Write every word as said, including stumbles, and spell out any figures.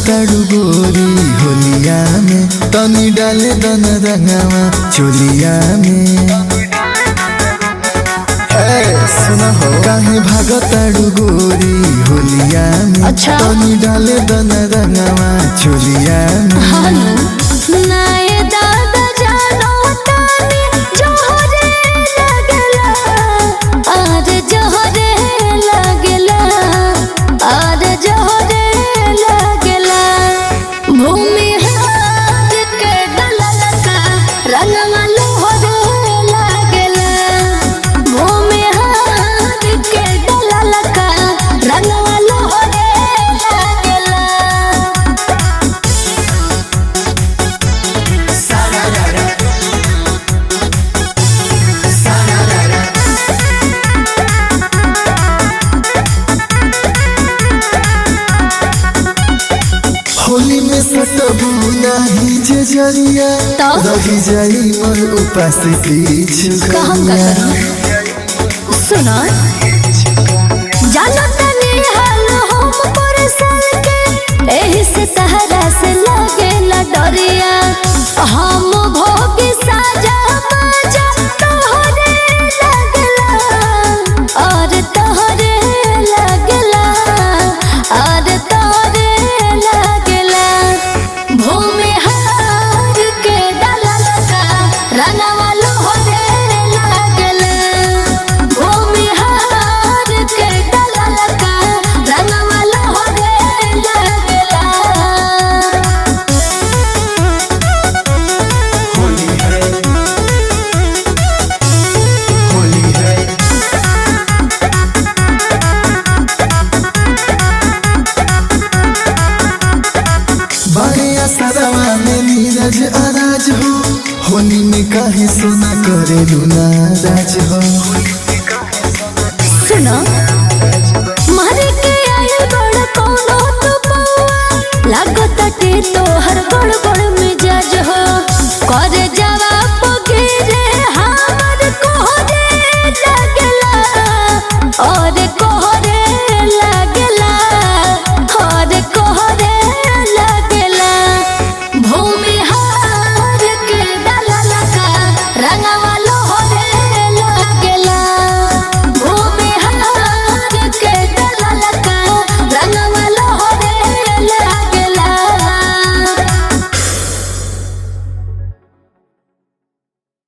भागताड़ू गोरी होलिया में तनी डाले दन रंगावा चोलिया में। सुना हो काहे भागताड़ू गोरी होलिया में अच्छा। तनी डाले दन रंगावा चोलिया में। नाये दादा जानो तानी जोहरे लगला आर जोहरे लगला आर जोहरे लगला भूमि हाथ के डललका रंगवा लोहरे लगला भूमि हाथ के डललका रंगवा लोहरे लगला। होली में सटबू नाही जे जरिया तो? रही जाई मोर उपास पीछ कहम का करूं सुनो जानो तनी हाल हम परेशान के एही से तहरा से लगे ला डरिया हम भोगी साजा बाजा तोहरे लगला और तोहरे लगला और तोहरे लगला भूमि हार के डललका रंगवा लोहरे लगला भूमि हार के डललका रंगवा लोहरे लगला। होली है होली है बारिया सदवा में नीरज अराज हो होली में काहे सोना करे नाराज हो। सुनो मारे के आयल बड़ कोनो तो पौआ लागत टे तोहर बड़ बड़ मिजाज हो